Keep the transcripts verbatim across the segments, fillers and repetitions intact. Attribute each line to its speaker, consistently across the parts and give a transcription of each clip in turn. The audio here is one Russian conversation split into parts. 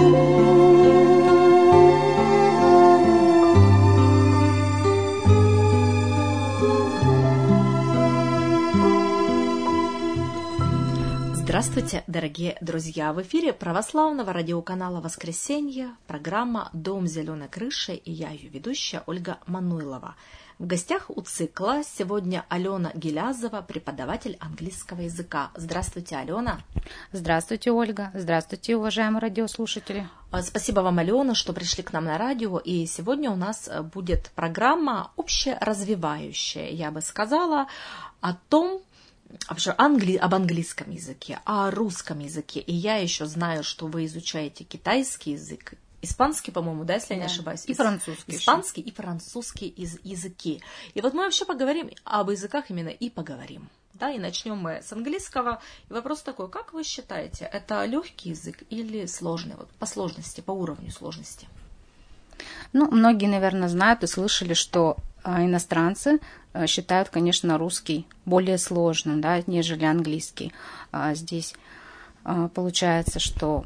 Speaker 1: Здравствуйте, дорогие друзья! В эфире православного радиоканала «Воскресенье» программа «Дом зеленой крыши» и я, ее ведущая Ольга Мануйлова. В гостях у цикла сегодня Алена Гилязова, преподаватель английского языка. Здравствуйте, Алена!
Speaker 2: Здравствуйте, Ольга! Здравствуйте, уважаемые радиослушатели!
Speaker 1: Спасибо вам, Алена, что пришли к нам на радио. И сегодня у нас будет программа общеразвивающая, я бы сказала, о том, Англи... об английском языке, о русском языке. И я еще знаю, что вы изучаете китайский язык, испанский, по-моему, да, если я
Speaker 2: да.
Speaker 1: не ошибаюсь.
Speaker 2: И французский.
Speaker 1: Испанский и французский языки. И вот мы вообще поговорим об языках именно и поговорим. Да, и начнем мы с английского. И вопрос такой, как вы считаете, это легкий язык или сложный? Вот по сложности, по уровню сложности.
Speaker 2: Ну, многие, наверное, знают и слышали, что иностранцы считают, конечно, русский более сложным, да, нежели английский. Здесь получается, что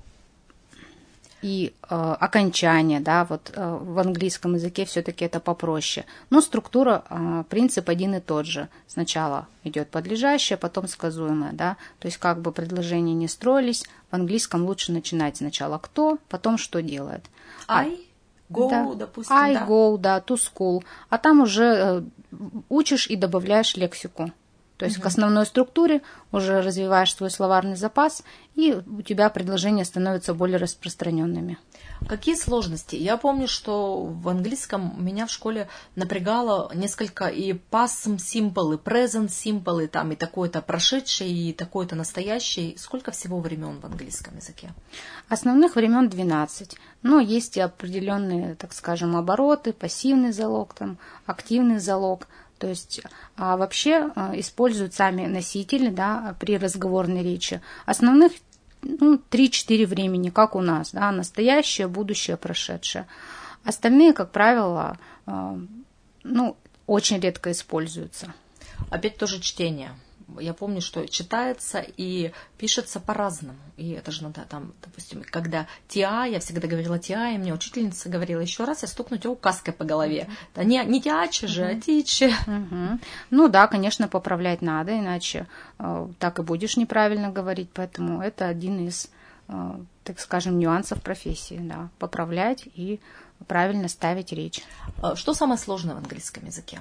Speaker 2: и окончание, да, вот в английском языке все-таки это попроще. Но структура, принцип один и тот же. Сначала идет подлежащее, потом сказуемое, да. То есть как бы предложения не строились, в английском лучше начинать сначала кто, потом что делает.
Speaker 1: I go,
Speaker 2: да.
Speaker 1: допустим,
Speaker 2: I
Speaker 1: да.
Speaker 2: go, да, to school. А там уже учишь и добавляешь лексику. То есть угу. к основной структуре уже развиваешь свой словарный запас, и у тебя предложения становятся более распространенными.
Speaker 1: Какие сложности? Я помню, что в английском меня в школе напрягало несколько и past simple, и present simple, и там и такой-то прошедший, и такой-то настоящий. Сколько всего времен в английском языке?
Speaker 2: Основных времен двенадцать. Но есть и определенные, так скажем, обороты, пассивный залог, там, активный залог. То есть а вообще а, используют сами носители, да, при разговорной речи. Основных ну, три-четыре времени, как у нас, да, настоящее, будущее, прошедшее. Остальные, как правило, а, ну, очень редко используются.
Speaker 1: Опять тоже чтение. Я помню, что читается и пишется по-разному. И это же надо там, допустим, когда тиа, я всегда говорила тиа, и мне учительница говорила, еще раз я стукну тебя указкой по голове. Да не, не тиачи же, uh-huh. а тичи.
Speaker 2: Uh-huh. Ну да, конечно, поправлять надо, иначе э, так и будешь неправильно говорить. Поэтому это один из, э, так скажем, нюансов профессии. Да, поправлять и правильно ставить речь.
Speaker 1: Что самое сложное в английском языке?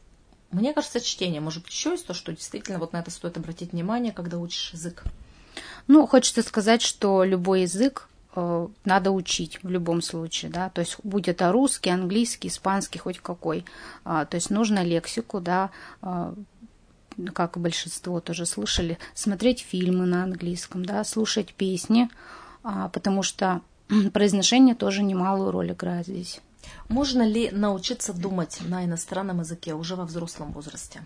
Speaker 1: Мне кажется, чтение. Может быть, еще есть то, что действительно вот на это стоит обратить внимание, когда учишь язык?
Speaker 2: Ну, хочется сказать, что любой язык э, надо учить в любом случае, да, то есть будь это русский, английский, испанский, хоть какой. А, то есть нужно лексику, да, а, как большинство тоже слышали, смотреть фильмы на английском, да, слушать песни, а, потому что произношение тоже немалую роль играет здесь.
Speaker 1: Можно ли научиться думать на иностранном языке уже во взрослом возрасте?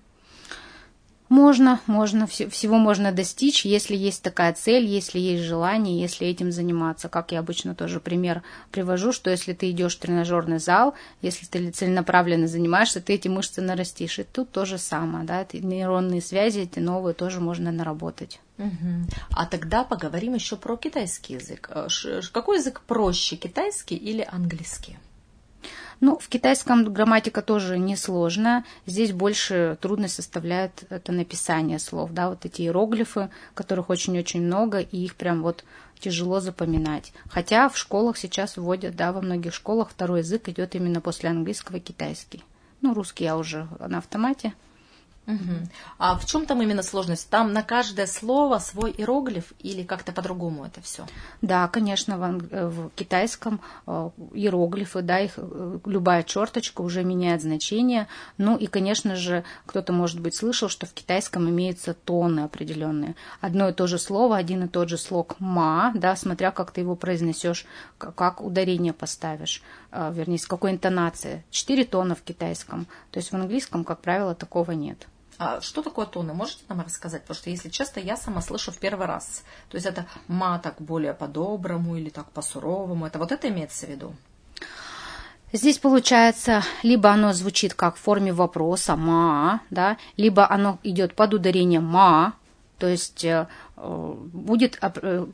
Speaker 2: Можно, можно, всего можно достичь, если есть такая цель, если есть желание, если этим заниматься. Как я обычно тоже пример привожу, что если ты идешь в тренажерный зал, если ты целенаправленно занимаешься, ты эти мышцы нарастишь. И тут то же самое, да, эти нейронные связи, эти новые тоже можно наработать.
Speaker 1: Угу. А тогда поговорим еще про китайский язык. Какой язык проще, китайский или английский?
Speaker 2: Ну, в китайском грамматика тоже несложная. Здесь больше трудность составляет это написание слов, да, вот эти иероглифы, которых очень-очень много, и их прям вот тяжело запоминать. Хотя в школах сейчас вводят, да, во многих школах второй язык идет именно после английского китайский. Ну, русский я уже на автомате.
Speaker 1: Угу. А в чем там именно сложность? Там на каждое слово свой иероглиф или как-то по-другому это все?
Speaker 2: Да, конечно, в, в китайском э, иероглифы, да, их э, любая черточка уже меняет значение. Ну и, конечно же, кто-то, может быть, слышал, что в китайском имеются тоны определенные. Одно и то же слово, один и тот же слог ма, да, смотря как ты его произнесешь, как, как ударение поставишь, э, вернее, с какой интонацией. Четыре тона в китайском. То есть в английском, как правило, такого нет.
Speaker 1: А что такое тоны? Можете нам рассказать? Потому что, если честно, я сама слышу в первый раз. То есть это ма так более по-доброму или так по-суровому. Это вот это имеется в виду?
Speaker 2: Здесь получается, либо оно звучит как в форме вопроса ма, да, либо оно идет под ударением ма, то есть э, будет э,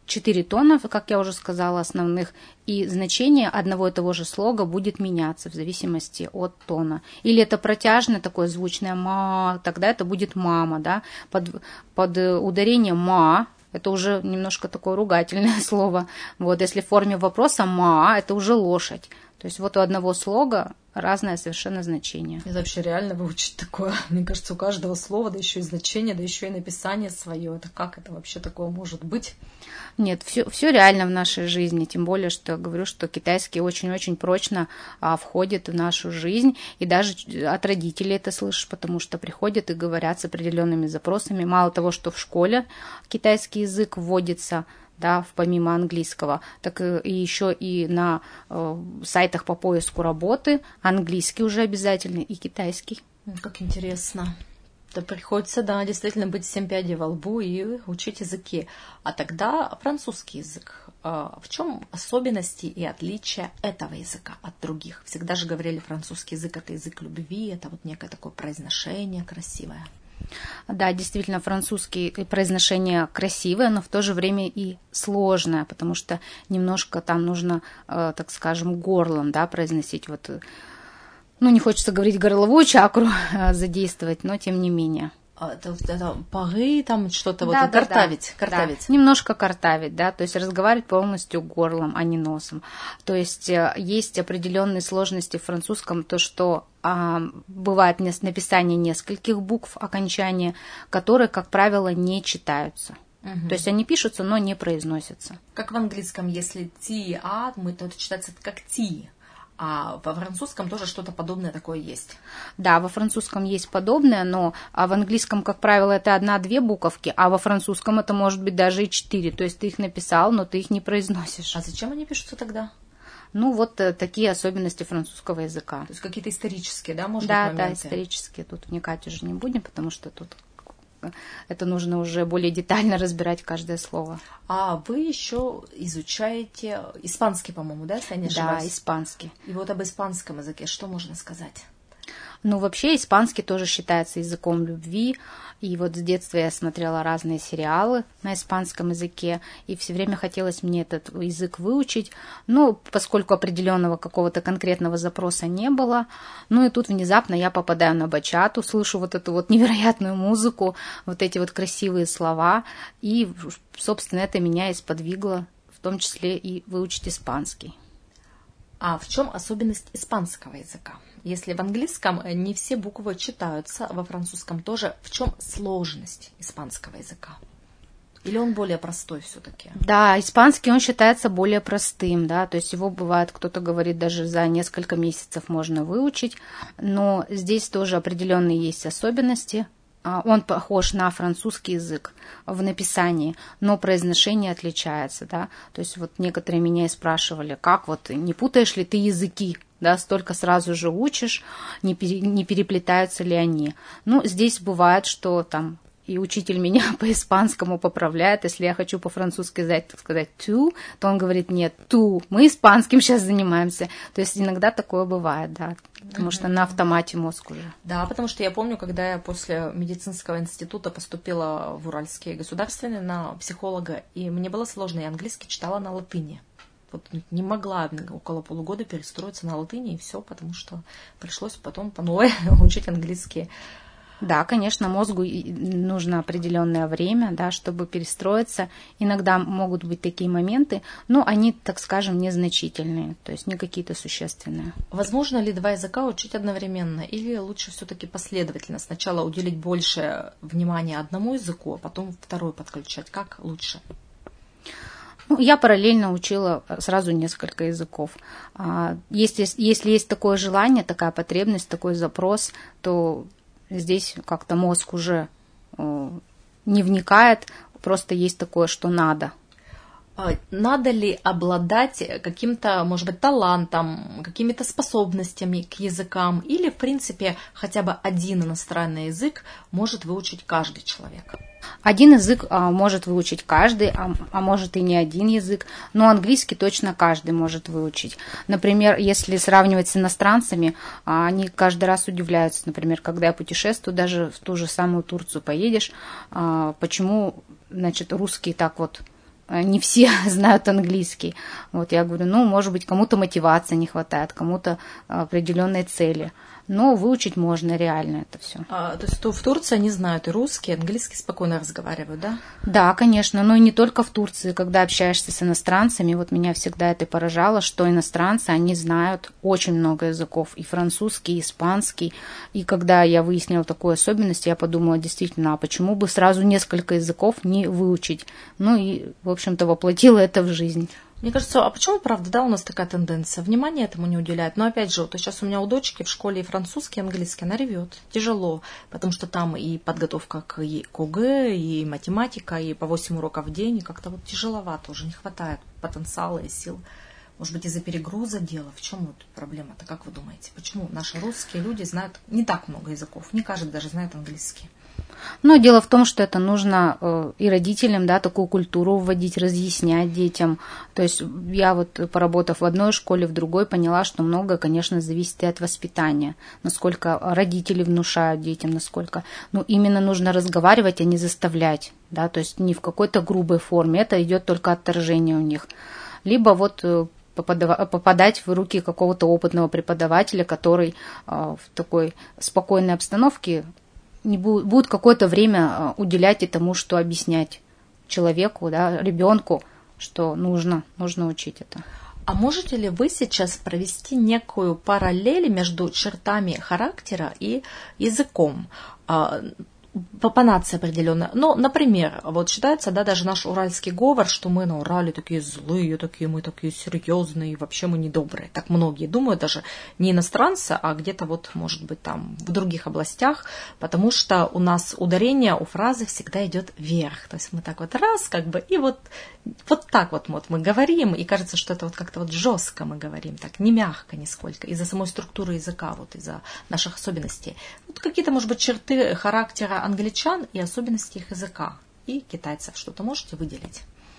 Speaker 2: четыре тона, как я уже сказала, основных, и значение одного и того же слога будет меняться в зависимости от тона. Или это протяжное такое звучное «ма», тогда это будет «мама», да, под, под ударение «ма», это уже немножко такое ругательное слово. Вот, если в форме вопроса «ма», это уже лошадь. То есть вот у одного слога разное совершенно значение.
Speaker 1: Это вообще реально выучить такое. Мне кажется, у каждого слова, да еще и значение, да еще и написание свое. Это как это вообще такое может быть?
Speaker 2: Нет, все, все реально в нашей жизни, тем более, что говорю, что китайский очень-очень прочно а, входит в нашу жизнь, и даже от родителей это слышишь, потому что приходят и говорят с определенными запросами. Мало того, что в школе китайский язык вводится, да, помимо английского, так и еще и на э, сайтах по поиску работы английский уже обязательный и китайский.
Speaker 1: Как интересно. Да, приходится, да, действительно быть семь пядей во лбу и учить языки. А тогда французский язык. В чем особенности и отличия этого языка от других? Всегда же говорили, французский язык – это язык любви, это вот некое такое произношение красивое.
Speaker 2: Да, действительно, французский произношение красивое, но в то же время и сложное, потому что немножко там нужно, так скажем, горлом, да, произносить вот, ну, не хочется говорить горловую чакру задействовать, но тем не менее.
Speaker 1: Это, это пары, там что-то
Speaker 2: да,
Speaker 1: вот,
Speaker 2: да,
Speaker 1: картавить,
Speaker 2: да,
Speaker 1: картавить.
Speaker 2: Да. Немножко картавить, да, то есть разговаривать полностью горлом, а не носом. То есть есть определенные сложности в французском, то, что а, бывает написание нескольких букв окончания, которые, как правило, не читаются. Угу. То есть они пишутся, но не произносятся.
Speaker 1: Как в английском, если ти, а, мы, то это читается как ти. А во французском тоже что-то подобное такое есть?
Speaker 2: Да, во французском есть подобное, но в английском, как правило, это одна-две буковки, а во французском это может быть даже и четыре. То есть ты их написал, но ты их не произносишь.
Speaker 1: А зачем они пишутся тогда?
Speaker 2: Ну, вот такие особенности французского языка.
Speaker 1: То есть какие-то исторические, да, может
Speaker 2: да,
Speaker 1: быть, моменты?
Speaker 2: Да, исторические. Тут вникать уже не будем, потому что тут это нужно уже более детально разбирать каждое слово.
Speaker 1: А вы еще изучаете испанский, по-моему, да, если я не ошибаюсь?
Speaker 2: Да, испанский.
Speaker 1: И вот об испанском языке что можно сказать?
Speaker 2: Ну, вообще, испанский тоже считается языком любви. И вот с детства я смотрела разные сериалы на испанском языке, и все время хотелось мне этот язык выучить. Но поскольку определенного какого-то конкретного запроса не было, ну и тут внезапно я попадаю на бачату, слышу вот эту вот невероятную музыку, вот эти вот красивые слова, и, собственно, это меня и сподвигло, в том числе и выучить испанский.
Speaker 1: А в чем особенность испанского языка? Если в английском не все буквы читаются, во французском тоже, в чем сложность испанского языка? Или он более простой все-таки?
Speaker 2: Да, испанский он считается более простым, да, то есть его бывает, кто-то говорит, даже за несколько месяцев можно выучить, но здесь тоже определенные есть особенности. Он похож на французский язык в написании, но произношение отличается, да. То есть вот некоторые меня и спрашивали, как вот, не путаешь ли ты языки, да, столько сразу же учишь, не, пере, не переплетаются ли они. Ну, здесь бывает, что там и учитель меня по-испанскому поправляет, если я хочу по-французски сказать «tu», то он говорит «нет, tu», мы испанским сейчас занимаемся. То есть иногда такое бывает, да, потому что на автомате мозг уже.
Speaker 1: Да, потому что я помню, когда я после медицинского института поступила в Уральский государственный на психолога, и мне было сложно, я английский читала на латыни. Вот не могла около полугода перестроиться на латыни, и все, потому что пришлось потом по новой учить английский.
Speaker 2: Да, конечно, мозгу нужно определенное время, да, чтобы перестроиться. Иногда могут быть такие моменты, но они, так скажем, незначительные, то есть не какие-то существенные.
Speaker 1: Возможно ли два языка учить одновременно, или лучше все-таки последовательно? Сначала уделить больше внимания одному языку, а потом второй подключать? Как лучше?
Speaker 2: Ну, я параллельно учила сразу несколько языков. Если, если есть такое желание, такая потребность, такой запрос, то здесь как-то мозг уже не вникает, просто есть такое, что надо.
Speaker 1: Надо ли обладать каким-то, может быть, талантом, какими-то способностями к языкам, или, в принципе, хотя бы один иностранный язык может выучить каждый человек?
Speaker 2: Один язык а, может выучить каждый, а, а может и не один язык, но английский точно каждый может выучить. Например, если сравнивать с иностранцами, а, они каждый раз удивляются, например, когда я путешествую, даже в ту же самую Турцию поедешь, а, почему, значит, русские так вот не все знают английский. Вот я говорю, ну, может быть, кому-то мотивации не хватает, кому-то определенной цели. Но выучить можно реально это все.
Speaker 1: А, то есть то в Турции они знают и русский, и английский спокойно разговаривают, да?
Speaker 2: Да, конечно, но и не только в Турции. Когда общаешься с иностранцами, вот меня всегда это поражало, что иностранцы, они знают очень много языков, и французский, и испанский. И когда я выяснила такую особенность, я подумала, действительно, а почему бы сразу несколько языков не выучить? Ну и, в общем-то, воплотила это в жизнь.
Speaker 1: Мне кажется, а почему, правда, да, у нас такая тенденция? Внимание этому не уделяют. Но опять же, вот сейчас у меня у дочки в школе и французский, и английский, она ревет. Тяжело, потому что там и подготовка к КГ, и математика, и по восемь уроков в день, и как-то вот тяжеловато уже, не хватает потенциала и сил. Может быть, из-за перегруза дело? В чем вот проблема-то, как вы думаете? Почему наши русские люди знают не так много языков? Не каждый даже знает английский.
Speaker 2: Но дело в том, что это нужно э, и родителям, да, такую культуру вводить, разъяснять детям. То есть я вот, поработав в одной школе, в другой, поняла, что многое, конечно, зависит и от воспитания. Насколько родители внушают детям, насколько... Ну, именно нужно разговаривать, а не заставлять, да, то есть не в какой-то грубой форме. Это идет только отторжение у них. Либо вот... попадать в руки какого-то опытного преподавателя, который в такой спокойной обстановке не будет, будет какое-то время уделять и тому, что объяснять человеку, да, ребенку, что нужно, нужно учить это.
Speaker 1: А можете ли вы сейчас провести некую параллель между чертами характера и языком? По, по нации определенно. Ну, например, вот считается, да, даже наш уральский говор, что мы на Урале такие злые, такие мы такие серьезные, вообще мы недобрые. Так многие думают, даже не иностранцы, а где-то вот, может быть, там в других областях, потому что у нас ударение у фразы всегда идет вверх. То есть мы так вот раз, как бы, и вот, вот так вот, вот мы говорим, и кажется, что это вот как-то вот жестко мы говорим, так, не мягко нисколько, из-за самой структуры языка, вот из-за наших особенностей. Вот какие-то, может быть, черты характера англичан и особенности их языка и китайцев. Что-то можете выделить?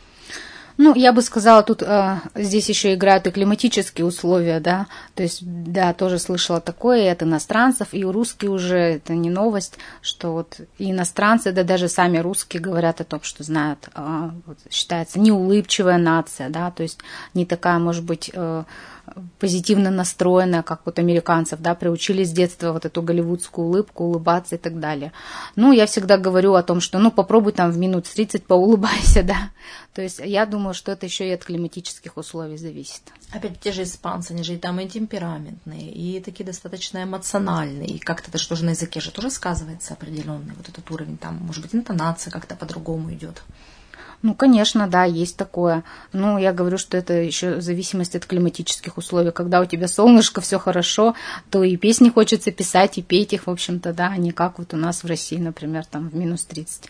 Speaker 2: Ну, я бы сказала, тут э, здесь еще играют и климатические условия, да, то есть, да, тоже слышала такое и от иностранцев, и русские уже, это не новость, что вот и иностранцы, да даже сами русские говорят о том, что знают, э, вот, считается неулыбчивая нация, да, то есть не такая, может быть, э, позитивно настроенная, как вот американцев, да, приучили с детства вот эту голливудскую улыбку, улыбаться и так далее. Ну, я всегда говорю о том, что, ну, попробуй там в минут тридцать поулыбайся, да. То есть я думаю, что это еще и от климатических условий зависит.
Speaker 1: Опять те же испанцы, они же и там и темпераментные, и такие достаточно эмоциональные, и как-то даже тоже на языке же тоже сказывается определенный вот этот уровень, там, может быть, интонация как-то по-другому идет.
Speaker 2: Ну, конечно, да, есть такое. Ну, я говорю, что это еще зависимость от климатических условий. Когда у тебя солнышко, все хорошо, то и песни хочется писать, и петь их, в общем-то, да, а не как вот у нас в России, например, там в минус тридцать.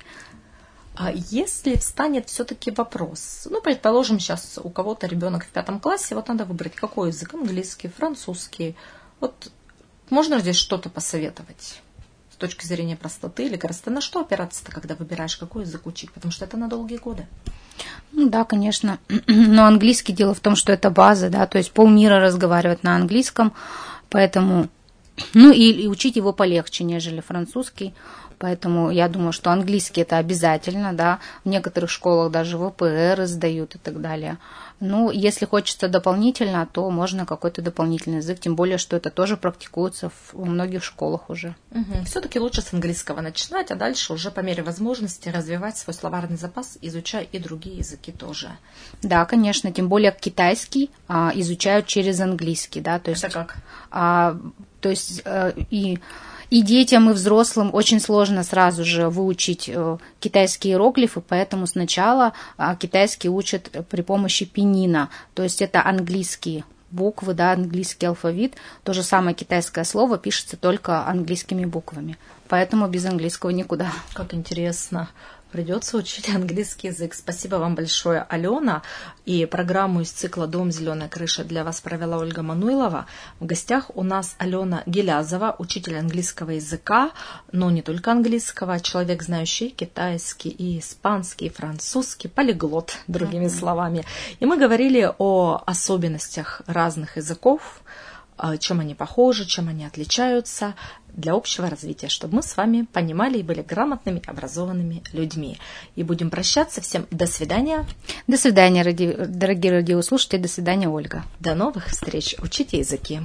Speaker 1: А если встанет все-таки вопрос, ну, предположим, сейчас у кого-то ребенок в пятом классе, вот надо выбрать, какой язык, английский, французский, вот можно здесь что-то посоветовать? С точки зрения простоты или красоты, на что опираться-то, когда выбираешь, какой язык учить? Потому что это на долгие годы.
Speaker 2: Ну да, конечно. Но английский, дело в том, что это база, да, то есть полмира разговаривает на английском, поэтому, ну и, и учить его полегче, нежели французский. Поэтому я думаю, что английский это обязательно, да, в некоторых школах даже вэ пэ эр сдают и так далее. Ну, если хочется дополнительно, то можно какой-то дополнительный язык, тем более, что это тоже практикуется в многих школах уже.
Speaker 1: Угу. Все-таки лучше с английского начинать, а дальше уже по мере возможности развивать свой словарный запас, изучая и другие языки тоже.
Speaker 2: Да, конечно, тем более китайский а, изучают через английский, да, то есть...
Speaker 1: Это как?
Speaker 2: А, то есть а, и... И детям, и взрослым очень сложно сразу же выучить китайские иероглифы, поэтому сначала китайский учат при помощи пинина, то есть это английские буквы, да, английский алфавит. То же самое китайское слово пишется только английскими буквами, поэтому без английского никуда.
Speaker 1: Как интересно. Придется учить английский язык. Спасибо вам большое, Алена. И программу из цикла «Дом. Зеленая крыша» для вас провела Ольга Мануйлова. В гостях у нас Алена Гелязова, учитель английского языка, но не только английского, человек, знающий китайский, и испанский, и французский, полиглот, другими mm-hmm. словами. И мы говорили о особенностях разных языков, чем они похожи, чем они отличаются, для общего развития, чтобы мы с вами понимали и были грамотными, образованными людьми. И будем прощаться. Всем до свидания.
Speaker 2: До свидания, дорогие радиослушатели. До свидания, Ольга.
Speaker 1: До новых встреч. Учите языки.